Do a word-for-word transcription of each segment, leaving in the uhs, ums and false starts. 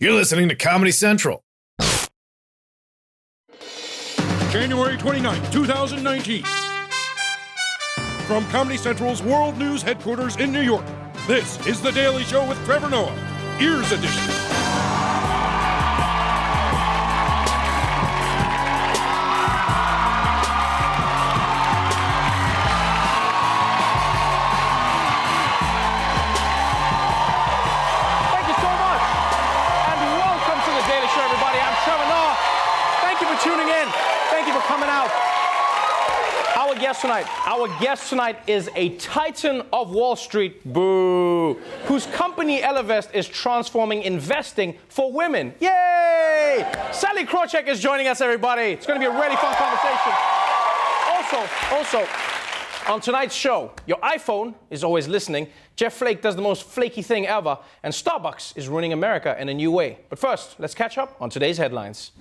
You're listening to Comedy Central. January twenty-ninth, twenty nineteen. From Comedy Central's World News headquarters in New York, this is The Daily Show with Trevor Noah, Ears Edition. Tuning in. Thank you for coming out. Our guest tonight, our guest tonight is a titan of Wall Street, boo, whose company Ellevest is transforming investing for women. Yay! Sallie Krawcheck is joining us, everybody. It's going to be a really fun conversation. Also, also, on tonight's show, your iPhone is always listening. Jeff Flake does the most flaky thing ever, and Starbucks is ruining America in a new way. But first, let's catch up on today's headlines.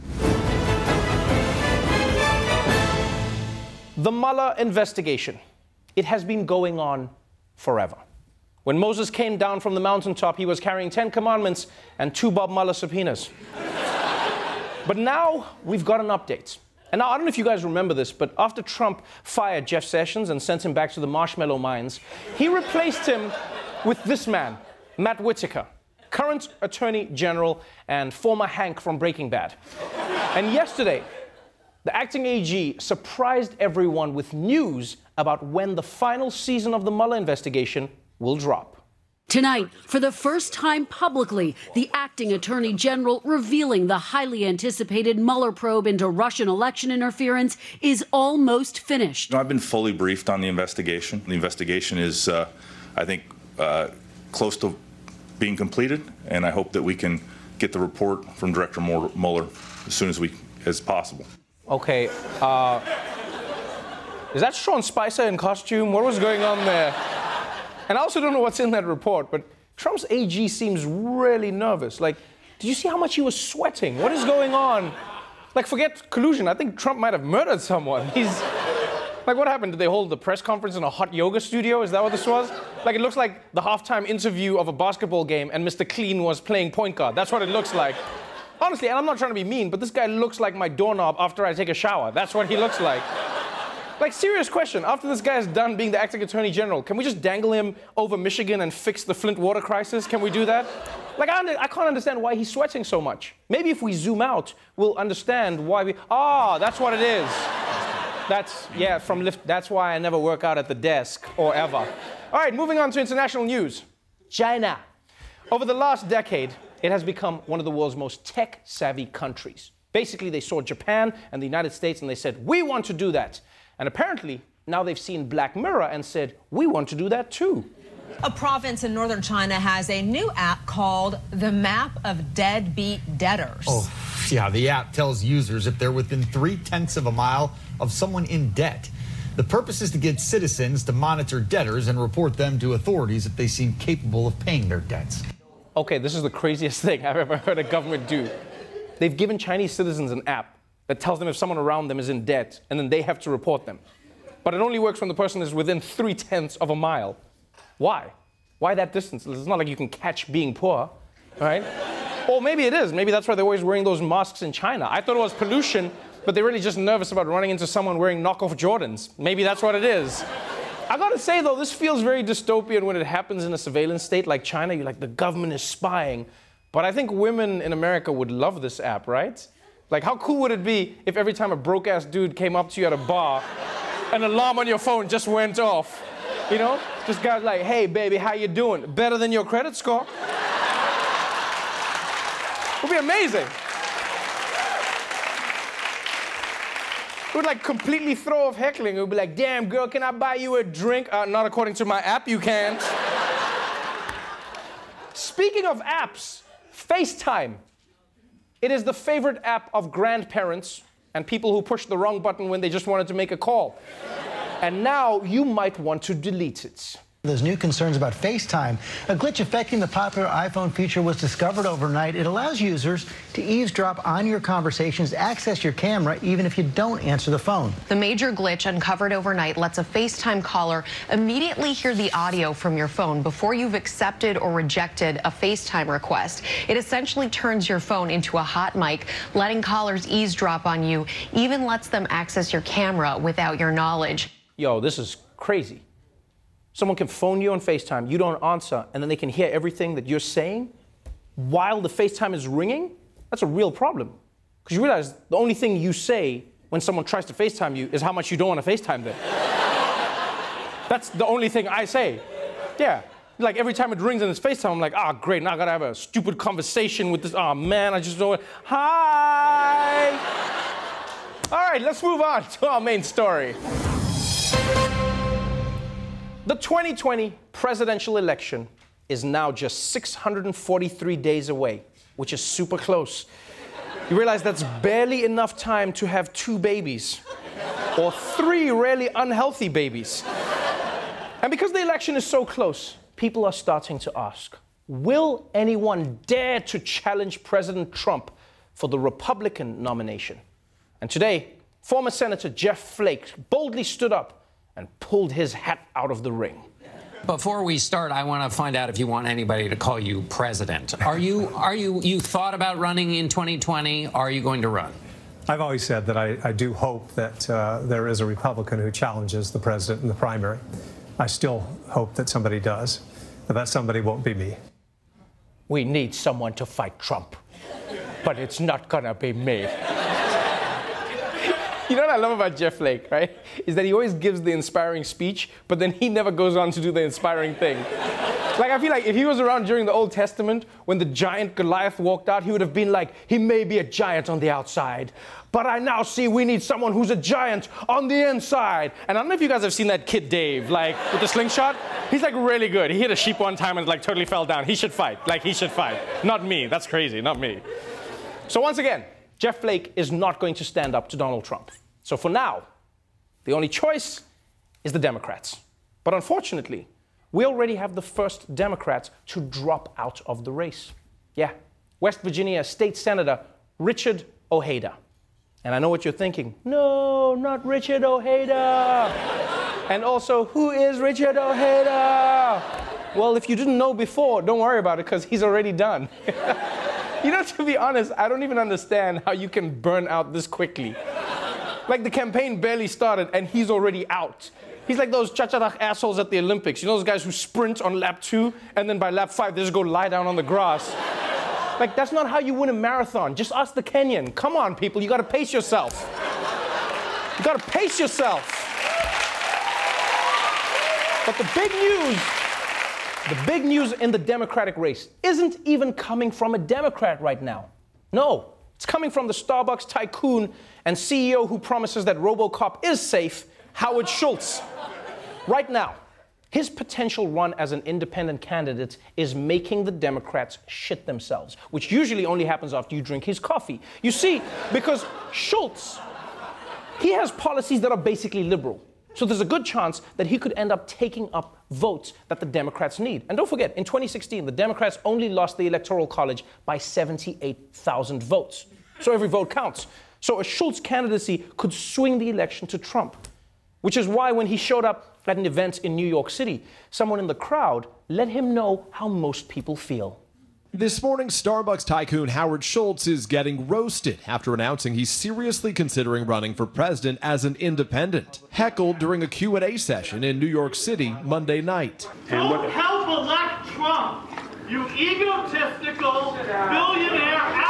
The Mueller investigation. It has been going on forever. When Moses came down from the mountaintop, he was carrying Ten Commandments and two Bob Mueller subpoenas. But now we've got an update. And now I don't know if you guys remember this, but after Trump fired Jeff Sessions and sent him back to the marshmallow mines, he replaced him with this man, Matt Whitaker, current Attorney General and former Hank from Breaking Bad. And yesterday, the acting A G surprised everyone with news about when the final season of the Mueller investigation will drop. Tonight, for the first time publicly, the acting attorney general revealing the highly anticipated Mueller probe into Russian election interference is almost finished. You know, I've been fully briefed on the investigation. The investigation is, uh, I think, uh, close to being completed, and I hope that we can get the report from Director Mueller as soon as we as possible. Okay, uh, is that Sean Spicer in costume? What was going on there? And I also don't know what's in that report, but Trump's A G seems really nervous. Like, did you see how much he was sweating? What is going on? Like, forget collusion. I think Trump might have murdered someone. He's, like, what happened? Did they hold the press conference in a hot yoga studio? Is that what this was? Like, it looks like the halftime interview of a basketball game and Mister Clean was playing point guard. That's what it looks like. Honestly, and I'm not trying to be mean, but this guy looks like my doorknob after I take a shower. That's what he looks like. Like, serious question. After this guy is done being the acting attorney general, can we just dangle him over Michigan and fix the Flint water crisis? Can we do that? Like, I, under, I can't understand why he's sweating so much. Maybe if we zoom out, we'll understand why we... Ah, that's what it is. That's, yeah, from lift... That's why I never work out at the desk, or ever. All right, moving on to international news. China. Over the last decade, it has become one of the world's most tech-savvy countries. Basically, they saw Japan and the United States and they said, we want to do that. And apparently, now they've seen Black Mirror and said, we want to do that too. A province in northern China has a new app called the Map of Deadbeat Debtors. Oh, yeah, the app tells users if they're within three-tenths of a mile of someone in debt. The purpose is to get citizens to monitor debtors and report them to authorities if they seem capable of paying their debts. Okay, this is the craziest thing I've ever heard a government do. They've given Chinese citizens an app that tells them if someone around them is in debt, and then they have to report them. But it only works when the person is within three-tenths of a mile. Why? Why that distance? It's not like you can catch being poor, right? Or maybe it is. Maybe that's why they're always wearing those masks in China. I thought it was pollution, but they're really just nervous about running into someone wearing knockoff Jordans. Maybe that's what it is. I gotta say, though, this feels very dystopian when it happens in a surveillance state like China. You're like, the government is spying. But I think women in America would love this app, right? Like, how cool would it be if every time a broke-ass dude came up to you at a bar, an alarm on your phone just went off? You know? Just guys like, hey, baby, how you doing? Better than your credit score? It would be amazing. It would like completely throw off heckling. It would be like, damn, girl, can I buy you a drink? Uh, not according to my app, you can't. Speaking of apps, FaceTime. It is the favorite app of grandparents and people who pushed the wrong button when they just wanted to make a call. And now you might want to delete it. There's new concerns about FaceTime. A glitch affecting the popular iPhone feature was discovered overnight. It allows users to eavesdrop on your conversations, access your camera, even if you don't answer the phone. The major glitch uncovered overnight lets a FaceTime caller immediately hear the audio from your phone before you've accepted or rejected a FaceTime request. It essentially turns your phone into a hot mic, letting callers eavesdrop on you, even lets them access your camera without your knowledge. Yo, this is crazy. Someone can phone you on FaceTime, you don't answer, and then they can hear everything that you're saying while the FaceTime is ringing? That's a real problem. Because you realize the only thing you say when someone tries to FaceTime you is how much you don't want to FaceTime them. That's the only thing I say. Yeah. Like every time it rings and it's FaceTime, I'm like, ah, oh, great, now I gotta have a stupid conversation with this. Oh man, I just don't want. Hi! All right, let's move on to our main story. The twenty twenty presidential election is now just six hundred forty-three days away, which is super close. You realize that's barely enough time to have two babies, or three really unhealthy babies. And because the election is so close, people are starting to ask, will anyone dare to challenge President Trump for the Republican nomination? And today, former Senator Jeff Flake boldly stood up and pulled his hat out of the ring. Before we start, I want to find out if you want anybody to call you president. Are you, are you, you thought about running in twenty twenty? Are you going to run? I've always said that I, I do hope that uh, there is a Republican who challenges the president in the primary. I still hope that somebody does, but that somebody won't be me. We need someone to fight Trump, but it's not gonna be me. You know what I love about Jeff Flake, right? Is that he always gives the inspiring speech, but then he never goes on to do the inspiring thing. Like, I feel like if he was around during the Old Testament, when the giant Goliath walked out, he would have been like, he may be a giant on the outside, but I now see we need someone who's a giant on the inside. And I don't know if you guys have seen that kid Dave, like, with the slingshot. He's, like, really good. He hit a sheep one time and, like, totally fell down. He should fight. Like, he should fight. Not me. That's crazy. Not me. So once again, Jeff Flake is not going to stand up to Donald Trump. So for now, the only choice is the Democrats. But unfortunately, we already have the first Democrats to drop out of the race. Yeah, West Virginia State Senator Richard Ojeda. And I know what you're thinking. No, not Richard Ojeda. And also, who is Richard Ojeda? Well, if you didn't know before, don't worry about it, because he's already done. You know, to be honest, I don't even understand how you can burn out this quickly. Like, the campaign barely started, and he's already out. He's like those cha-cha-dach assholes at the Olympics. You know those guys who sprint on lap two, and then by lap five, they just go lie down on the grass. Like, that's not how you win a marathon. Just ask the Kenyan. Come on, people, you gotta pace yourself. You gotta pace yourself. But the big news, the big news in the Democratic race isn't even coming from a Democrat right now. No, it's coming from the Starbucks tycoon and C E O who promises that RoboCop is safe, Howard Schultz. Right now, his potential run as an independent candidate is making the Democrats shit themselves, which usually only happens after you drink his coffee. You see, because Schultz, he has policies that are basically liberal. So there's a good chance that he could end up taking up votes that the Democrats need. And don't forget, in twenty sixteen, the Democrats only lost the Electoral College by seventy-eight thousand votes. So every vote counts. So a Schultz candidacy could swing the election to Trump, which is why when he showed up at an event in New York City, someone in the crowd let him know how most people feel. This morning, Starbucks tycoon Howard Schultz is getting roasted after announcing he's seriously considering running for president as an independent. Heckled during a Q and A session in New York City Monday night. Don't help elect Trump, you egotistical billionaire.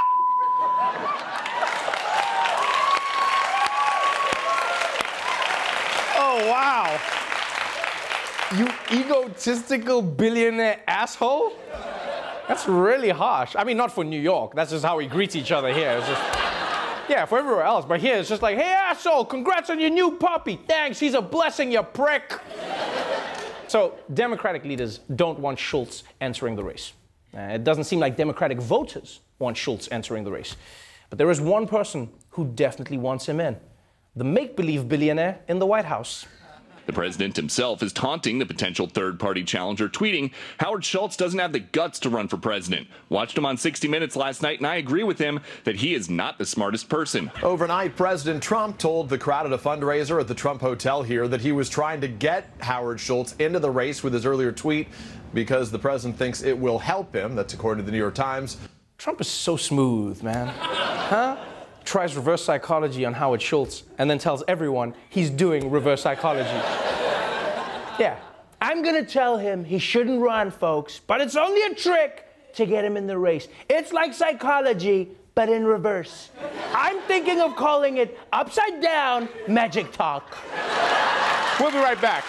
Oh, wow. You egotistical billionaire asshole? That's really harsh. I mean, not for New York. That's just how we greet each other here. It's just, yeah, for everywhere else. But here, it's just like, hey, asshole, congrats on your new puppy. Thanks, he's a blessing, you prick. So Democratic leaders don't want Schultz entering the race. Uh, it doesn't seem like Democratic voters want Schultz entering the race. But there is one person who definitely wants him in. The make-believe billionaire in the White House. The president himself is taunting the potential third-party challenger, tweeting, "Howard Schultz doesn't have the guts to run for president. Watched him on sixty minutes last night, and I agree with him that he is not the smartest person." Overnight, President Trump told the crowd at a fundraiser at the Trump Hotel here that he was trying to get Howard Schultz into the race with his earlier tweet because the president thinks it will help him. That's according to the New York Times. Trump is so smooth, man. Huh? Tries reverse psychology on Howard Schultz and then tells everyone he's doing reverse psychology. Yeah. I'm gonna tell him he shouldn't run, folks, but it's only a trick to get him in the race. It's like psychology, but in reverse. I'm thinking of calling it upside down magic talk. We'll be right back.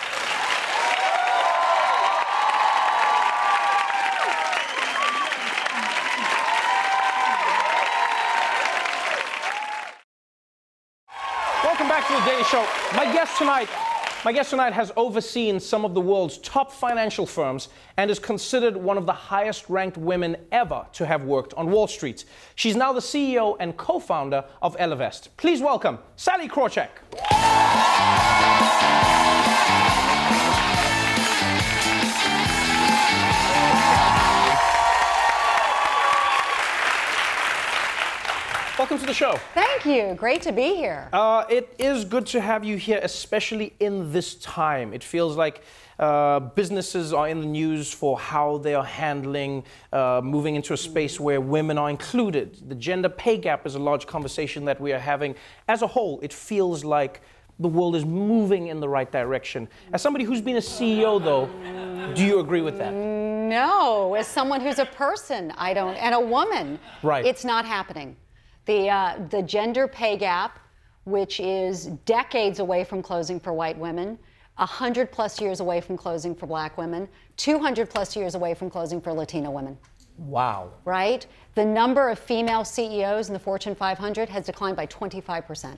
Welcome back to The Daily Show. My guest tonight, my guest tonight has overseen some of the world's top financial firms and is considered one of the highest-ranked women ever to have worked on Wall Street. She's now the C E O and co-founder of Ellevest. Please welcome Sallie Krawcheck. Welcome to the show. Thank you. Great to be here. Uh, it is good to have you here, especially in this time. It feels like uh, businesses are in the news for how they are handling uh, moving into a space where women are included. The gender pay gap is a large conversation that we are having. As a whole, it feels like the world is moving in the right direction. As somebody who's been a C E O, though, do you agree with that? No. As someone who's a person, I don't, and a woman, right. It's not happening. The, uh, the gender pay gap, which is decades away from closing for white women, one hundred plus years away from closing for black women, two hundred plus years away from closing for Latino women. Wow. Right? The number of female C E Os in the Fortune five hundred has declined by twenty-five percent.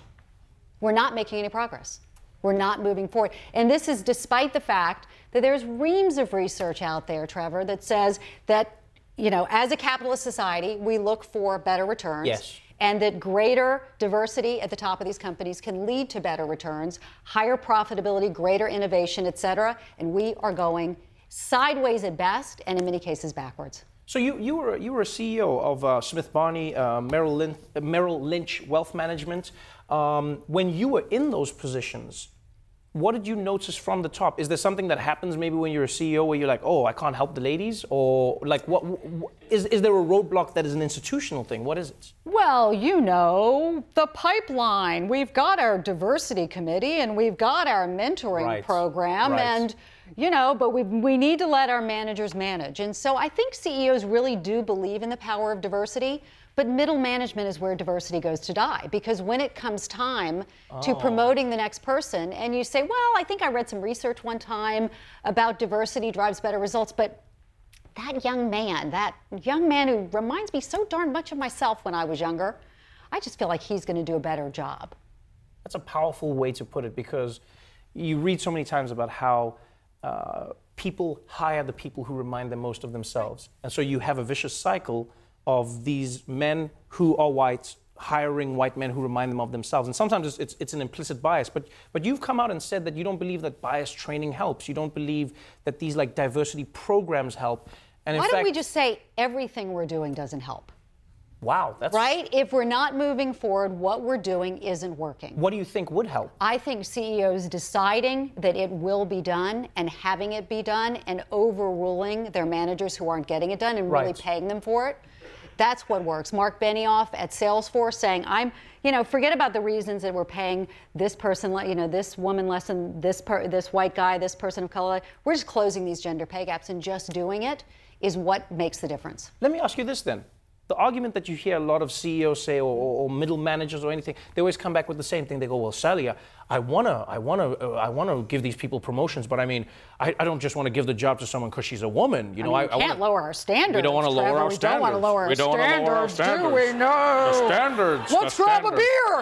We're not making any progress. We're not moving forward. And this is despite the fact that there's reams of research out there, Trevor, that says that, you know, as a capitalist society, we look for better returns. Yes. And that greater diversity at the top of these companies can lead to better returns, higher profitability, greater innovation, et cetera. And we are going sideways at best, and in many cases backwards. So you, you, were, you were a C E O of uh, Smith Barney, uh, Merrill, Lynch, uh, Merrill Lynch Wealth Management. Um, when you were in those positions, what did you notice from the top? Is there something that happens maybe when you're a C E O where you're like, oh, I can't help the ladies? Or like, what, what is, is there a roadblock that is an institutional thing? What is it? Well, you know, the pipeline. We've got our diversity committee and we've got our mentoring right. program. Right. And, you know, but we, we need to let our managers manage. And so I think C E Os really do believe in the power of diversity. But middle management is where diversity goes to die, because when it comes time oh. to promoting the next person, and you say, well, I think I read some research one time about diversity drives better results, but that young man, that young man who reminds me so darn much of myself when I was younger, I just feel like he's going to do a better job. That's a powerful way to put it, because you read so many times about how uh, people hire the people who remind them most of themselves. And so you have a vicious cycle of these men who are white hiring white men who remind them of themselves. And sometimes it's, it's, it's an implicit bias. But, but you've come out and said that you don't believe that bias training helps. You don't believe that these like diversity programs help. And in Why fact, don't we just say everything we're doing doesn't help? Wow, that's... Right? If we're not moving forward, what we're doing isn't working. What do you think would help? I think C E Os deciding that it will be done and having it be done and overruling their managers who aren't getting it done and really Right. paying them for it. That's what works. Mark Benioff at Salesforce saying, I'm, you know, forget about the reasons that we're paying this person, you know, this woman less than this per, this white guy, this person of color. We're just closing these gender pay gaps, and just doing it is what makes the difference. Let me ask you this then. The argument that you hear a lot of C E Os say, or, or middle managers or anything, they always come back with the same thing. They go, well, Sallie, I wanna, I wanna, uh, I wanna give these people promotions, but I mean, I, I don't just want to give the job to someone because she's a woman. You know, I, mean, we I, can't I wanna, lower our standards. We don't want to lower our we standards. Don't want to lower our we don't standards, lower our standards. do we? No. The standards. Let's the grab standards. a beer.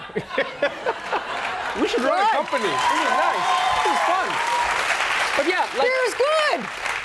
We should run Right. a company. This is nice. This is fun. But yeah, like, beer is good.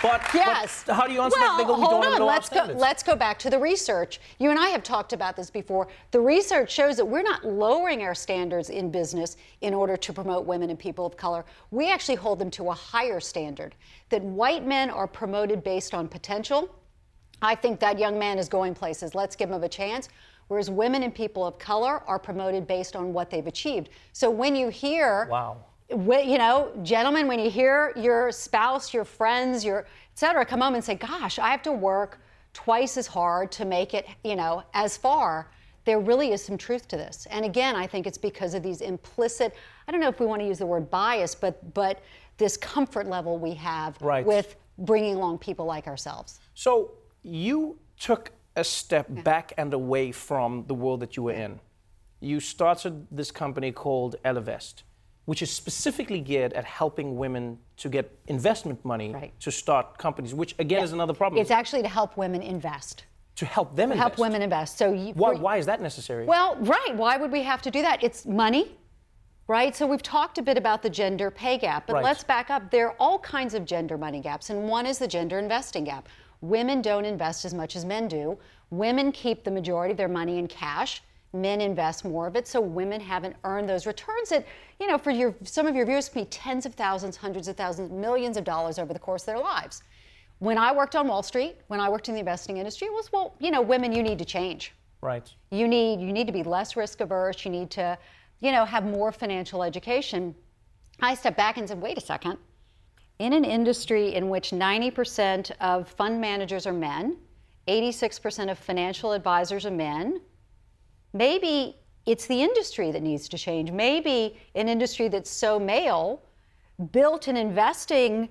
But, yes. but how do you answer well, that? They go, we hold don't on. know Let's our go. standards. Let's go back to the research. You and I have talked about this before. The research shows that we're not lowering our standards in business in order to promote women and people of color. We actually hold them to a higher standard. That white men are promoted based on potential. I think that young man is going places. Let's give him a chance. Whereas women and people of color are promoted based on what they've achieved. So when you hear, wow. you know, gentlemen, when you hear your spouse, your friends, your et cetera, come home and say, gosh, I have to work twice as hard to make it, you know, as far, there really is some truth to this. And again, I think it's because of these implicit, I don't know if we want to use the word bias, but but this comfort level we have right. with bringing along people like ourselves. So you took a step yeah. back and away from the world that you were in. You started this company called Ellevest, which is specifically geared at helping women to get investment money right. to start companies, which again yeah. is another problem. It's actually to help women invest. To help them to invest? Help women invest. So you, why, why is that necessary? Well, right. Why would we have to do that? It's money, right? So we've talked a bit about the gender pay gap, but right. let's back up. There are all kinds of gender money gaps, and one is the gender investing gap. Women don't invest as much as men do. Women keep the majority of their money in cash. Men invest more of it, so women haven't earned those returns that, you know, for your some of your viewers can be tens of thousands, hundreds of thousands, millions of dollars over the course of their lives. When I worked on Wall Street, when I worked in the investing industry, it was, well, you know, women, you need to change. Right. You need you need to be less risk averse. You need to, you know, have more financial education. I stepped back and said, wait a second. In an industry in which ninety percent of fund managers are men, eighty-six percent of financial advisors are men, maybe it's the industry that needs to change. Maybe an industry that's so male, built in investing,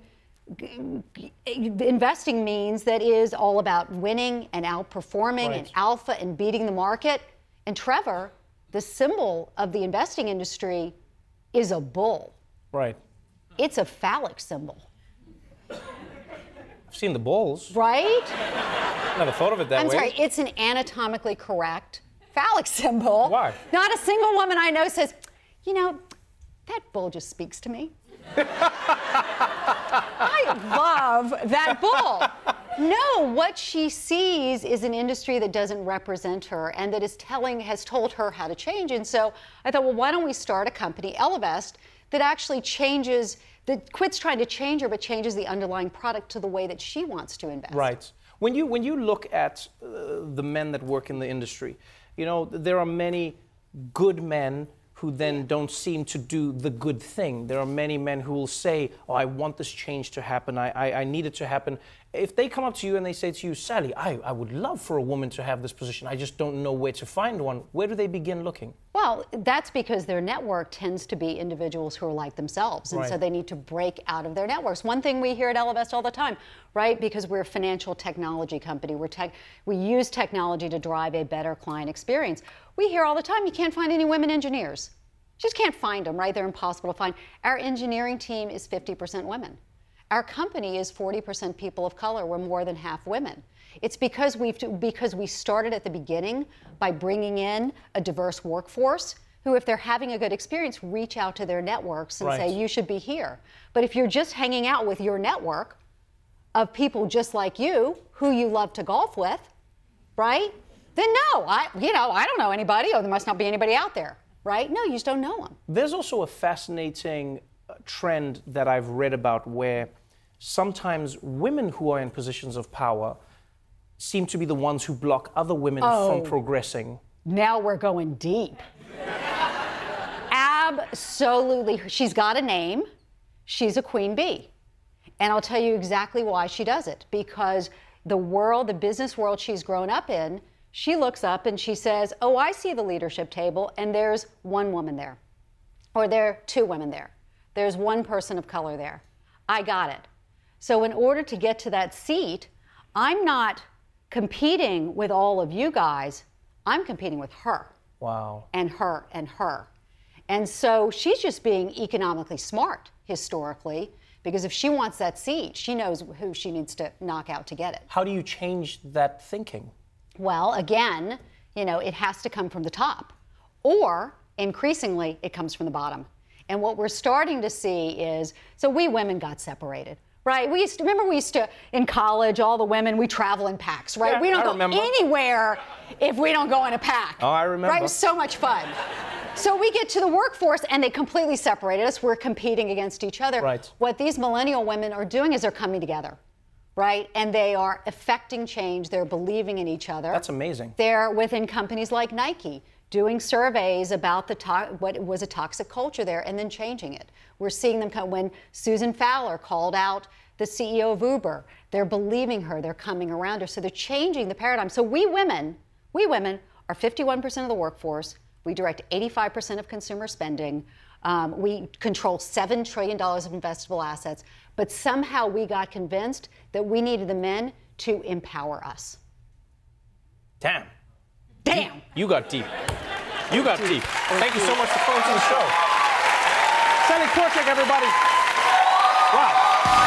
investing means that is all about winning and outperforming right. and alpha and beating the market. And Trevor, the symbol of the investing industry is a bull. Right. It's a phallic symbol. I've seen the bulls. Right? Never thought of it that I'm way. sorry, it's an anatomically correct phallic symbol. Why? Not a single woman I know says, you know, that bull just speaks to me. I love that bull. No, what she sees is an industry that doesn't represent her and that is telling, has told her how to change. And so I thought, well, why don't we start a company, Ellevest, that actually changes, that quits trying to change her, but changes the underlying product to the way that she wants to invest. Right. When you when you look at uh, the men that work in the industry, you know, there are many good men who then don't seem to do the good thing. There are many men who will say, oh, I want this change to happen. I, I, I need it to happen. If they come up to you and they say to you, Sally, I, I would love for a woman to have this position. I just don't know where to find one. Where do they begin looking? Well, that's because their network tends to be individuals who are like themselves. And right. so they need to break out of their networks. One thing we hear at Ellevest all the time, right? Because we're a financial technology company. We're tech, we use technology to drive a better client experience. We hear all the time, you can't find any women engineers. You just can't find them, right? They're impossible to find. Our engineering team is fifty percent women. Our company is forty percent people of color. We're more than half women. It's because we've because we started at the beginning by bringing in a diverse workforce who, if they're having a good experience, reach out to their networks and right. say, you should be here. But if you're just hanging out with your network of people just like you, who you love to golf with, right? Then no, I, you know, I don't know anybody, or there must not be anybody out there, right? No, you just don't know them. There's also a fascinating trend that I've read about where sometimes women who are in positions of power seem to be the ones who block other women oh, from progressing. Now we're going deep. Absolutely. She's got a name. She's a queen bee. And I'll tell you exactly why she does it. Because the world, the business world she's grown up in, she looks up and she says, oh, I see the leadership table, and there's one woman there. Or there are two women there. There's one person of color there. I got it. So in order to get to that seat, I'm not competing with all of you guys. I'm competing with her. Wow. And her and her. And so she's just being economically smart, historically, because if she wants that seat, she knows who she needs to knock out to get it. How do you change that thinking? Well, again, you know, it has to come from the top. Or, increasingly, it comes from the bottom. And what we're starting to see is, so we women got separated. right? We used to, remember we used to, in college, all the women, we travel in packs, right? Yeah, we don't I go remember. anywhere if we don't go in a pack. Oh, I remember. Right? It was so much fun. So we get to the workforce and they completely separated us. We're competing against each other. Right. What these millennial women are doing is they're coming together, right? And they are affecting change. They're believing in each other. That's amazing. They're within companies like Nike doing surveys about the to- what was a toxic culture there and then changing it. We're seeing them come when Susan Fowler called out the C E O of Uber. They're believing her. They're coming around her. So they're changing the paradigm. So we women, we women are fifty-one percent of the workforce. We direct eighty-five percent of consumer spending. Um, we control seven trillion dollars of investable assets. But somehow we got convinced that we needed the men to empower us. Damn. Damn. You got deep. You got deep. Thank you so much for coming to the show. Sally Kwarteng, everybody. Wow.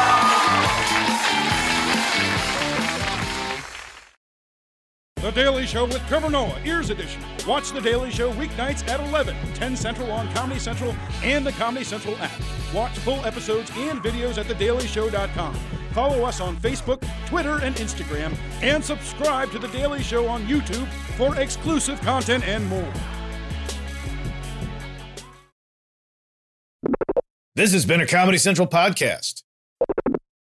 The Daily Show with Trevor Noah, Ears Edition. Watch The Daily Show weeknights at eleven, ten Central on Comedy Central and the Comedy Central app. Watch full episodes and videos at the daily show dot com. Follow us on Facebook, Twitter, and Instagram. And subscribe to The Daily Show on YouTube for exclusive content and more. This has been a Comedy Central podcast.